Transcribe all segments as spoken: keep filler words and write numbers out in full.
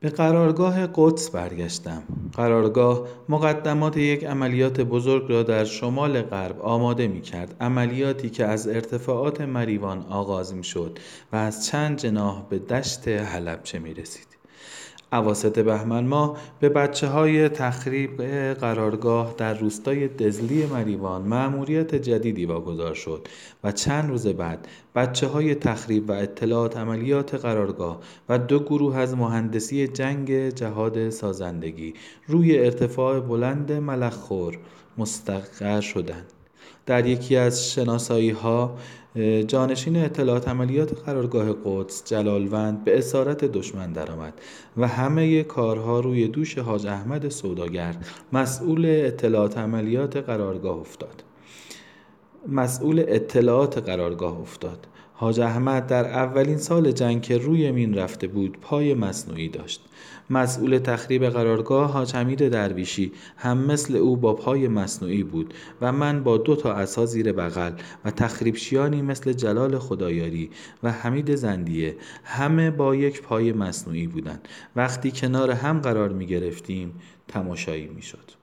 به قرارگاه قدس برگشتم. قرارگاه مقدمات یک عملیات بزرگ را در شمال غرب آماده می کرد. عملیاتی که از ارتفاعات مریوان آغاز می شد و از چند جناح به دشت حلبچه می رسید. اواسط بهمن ماه به بچه های تخریب قرارگاه در روستای دزلی مریوان مأموریت جدیدی واگذار شد و چند روز بعد بچه های تخریب و اطلاعات عملیات قرارگاه و دو گروه از مهندسی جنگ جهاد سازندگی روی ارتفاع بلند ملخخور مستقر شدند. در یکی از شناسایی ها جانشین اطلاعات عملیات قرارگاه قدس جلالوند به اسارت دشمن درآمد و همه کارها روی دوش حاج احمد سوداگر مسئول اطلاعات عملیات قرارگاه افتاد. مسئول اطلاعات قرارگاه افتاد. حاج احمد در اولین سال جنگ که روی مین رفته بود پای مصنوعی داشت. مسئول تخریب قرارگاه حاج حمید درویشی هم مثل او با پای مصنوعی بود و من با دو تا عصا زیر بغل و تخریبشیانی مثل جلال خدایاری و حمید زندیه همه با یک پای مصنوعی بودند. وقتی کنار هم قرار می گرفتیم تماشایی می شد.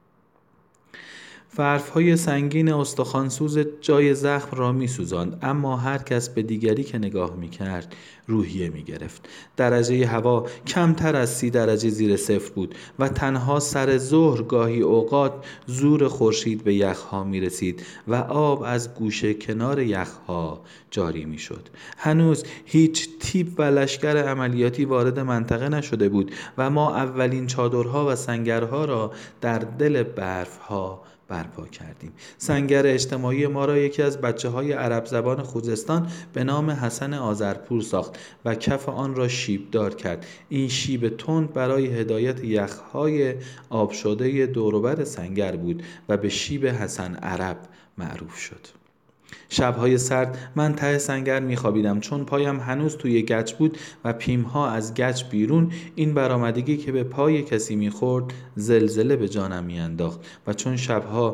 فرف‌های سنگین استخوان‌سوز جای زخم را می‌سوزاند، اما هر کس به دیگری که نگاه می‌کرد روحیه می‌گرفت. درجه هوا کمتر از سی درجه زیر صفر بود و تنها سر ظهر گاهی اوقات زور خورشید به یخ‌ها می‌رسید و آب از گوشه کنار یخ‌ها جاری می‌شد. هنوز هیچ تیپ و لشکر عملیاتی وارد منطقه نشده بود و ما اولین چادرها و سنگرها را در دل برف‌ها برپا کردیم. سنگر اجتماعی ما را یکی از بچه های عرب زبان خوزستان به نام حسن آذرپور ساخت و کف آن را شیبدار کرد. این شیب تند برای هدایت یخهای آب شده دوروبر سنگر بود و به شیب حسن عرب معروف شد. شب‌های سرد من ته سنگر می‌خوابیدم چون پایم هنوز توی گچ بود و پیم‌ها از گچ بیرون. این برآمدگی که به پای کسی می‌خورد زلزله به جانم می‌انداخت و چون شب‌ها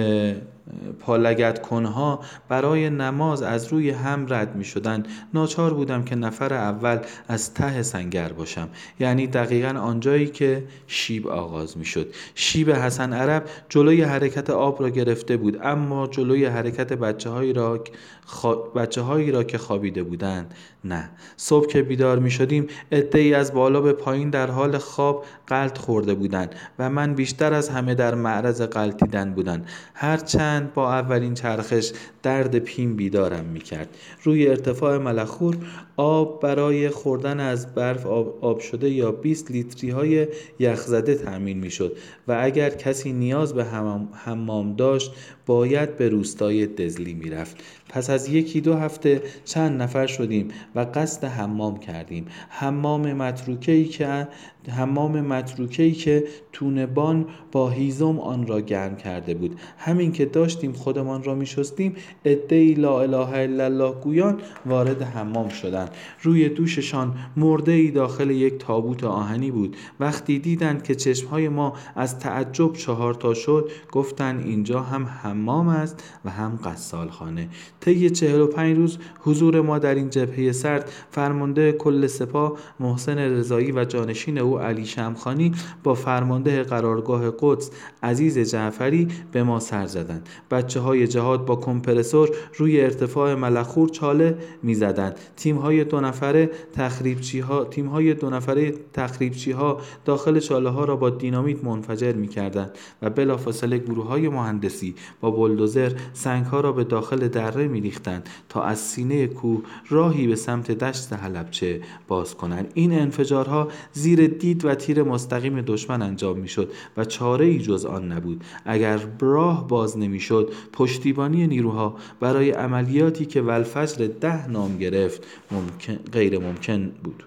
پالگد کنها برای نماز از روی هم رد می‌شدند ناچار بودم که نفر اول از ته سنگر باشم، یعنی دقیقاً آنجایی که شیب آغاز می‌شد. شیب حسن عرب جلوی حرکت آب را گرفته بود، اما جلوی حرکت بچه‌هایی را خوا... بچه‌هایی را که خوابیده بودند نه. صبح که بیدار می‌شدیم عده‌ای از بالا به پایین در حال خواب غلط خورده بودند و من بیشتر از همه در معرض غلطیدن بودم، هرچند با اولین چرخش درد پیم بیدارم می‌کرد. روی ارتفاع ملخخور آب برای خوردن از برف آب, آب شده یا بیست لیتری های یخزده تأمین می‌شد و اگر کسی نیاز به حمام, حمام داشت باید به روستای دزلی می‌رفت. پس از یکی دو هفته چند نفر شدیم و قصد حمام کردیم. حمام متروکه‌ای که حمام متروکه‌ای که تونه‌بان با هیزم آن را گرم کرده بود. همین که داشتیم خودمان را می‌شستیم عده‌ای لا اله الا الله گویان وارد حمام شدند. روی دوششان مرده‌ای داخل یک تابوت آهنی بود. وقتی دیدند که چشم‌های ما از تعجب چهار تا شد گفتند اینجا هم حمام است و هم غسالخانه. طی چهل و پنج روز حضور ما در این جبهه سرد فرمانده کل سپاه محسن رضایی و جانشین او علی شمخانی با فرمانده قرارگاه قدس عزیز جعفری به ما سر زدند. بچه های جهاد با کمپرسور روی ارتفاع ملخخور چاله می زدند. تیم های دو نفره تخریبچی ها تیم های دو نفره تخریبچی ها داخل چاله ها را با دینامیت منفجر می کردند و بلافاصله گروه های مهندسی با بولدوزر سنگ ها را به داخل دره می ریختند تا از سینه کوه راهی به سمت دشت حلبچه باز کنند. این انفجارها زیر دید و تیر مستقیم دشمن انجام می شد و چاره ای جز آن نبود. اگر راه باز نمی شد پشتیبانی نیروها برای عملیاتی که والفجر ده نام گرفت ممکن غیر ممکن بود.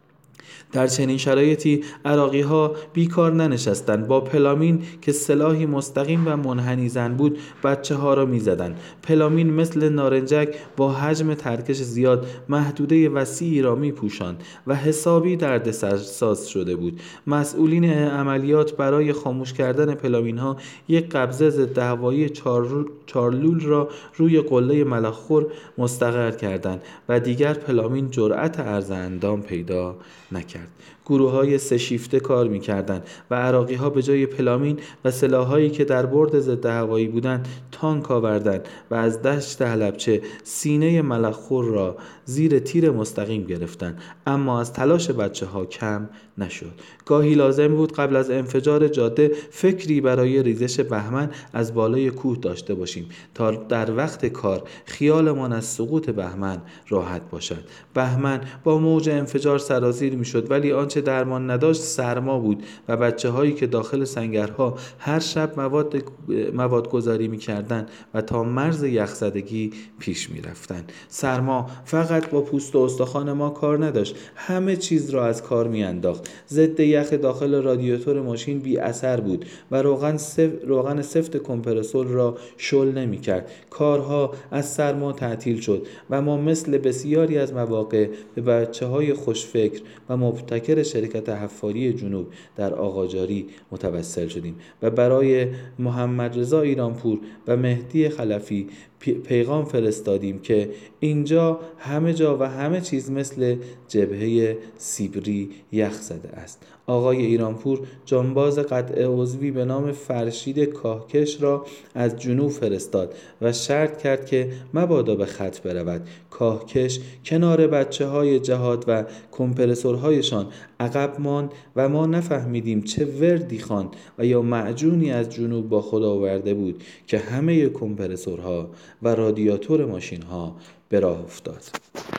در چنین شرایطی عراقی ها بیکار ننشستند. با پلامین که سلاحی مستقیم و منحنی زن بود بچه ها را می زدند. پلامین مثل نارنجک با حجم ترکش زیاد محدوده وسیعی را می پوشاند و حسابی دردساز شده بود. مسئولین عملیات برای خاموش کردن پلامین ها یک قبضه ضد هوایی چارلول را روی قله ملخخور مستقر کردند و دیگر پلامین جرأت عرض اندام پیدا نکرد. گروه های سه شیفته کار میکردند و عراقی ها به جای پلامین و سلاحایی که در برد ضد هوایی بودند تانک آوردند و از دشت حلبچه سینه ملخور را زیر تیر مستقیم گرفتند، اما از تلاش بچه ها کم نشد. گاهی لازم بود قبل از انفجار جاده فکری برای ریزش بهمن از بالای کوه داشته باشیم تا در وقت کار خیالمان از سقوط بهمن راحت باشد. بهمن با موج انفجار سرازیر می شد، ولی آنچه درمان نداشت سرما بود و بچه هایی که داخل سنگرها هر شب مواد, مواد گذاری می کردن و تا مرز یخزدگی پیش می رفتن. سرما فقط با پوست و استخوان ما کار نداشت، همه چیز را از کار می انداخت. ضد یخ داخل رادیاتور ماشین بی اثر بود و روغن سف... روغن سفت کمپرسور را شل نمی کرد. کارها از سرما تعطیل شد و ما مثل بسیاری از مواقع به بچه های خوشفکر و مبتکر شرکت حفاری جنوب در آقاجاری متوسل شدیم و برای محمد رضا ایرانپور و مهدی خلفی پیغام فرستادیم که اینجا همه جا و همه چیز مثل جبهه سیبری یخ زده است. آقای ایرانپور جانباز قطع عضوی به نام فرشید کاهکش را از جنوب فرستاد و شرط کرد که مبادا به خط برود. کاهکش کنار بچه های جهاد و کمپرسورهایشان عقب ماند و ما نفهمیدیم چه وردی خواند و یا معجونی از جنوب با خود آورده بود که همه کمپرسورها و رادیاتور ماشین ها به راه افتاد.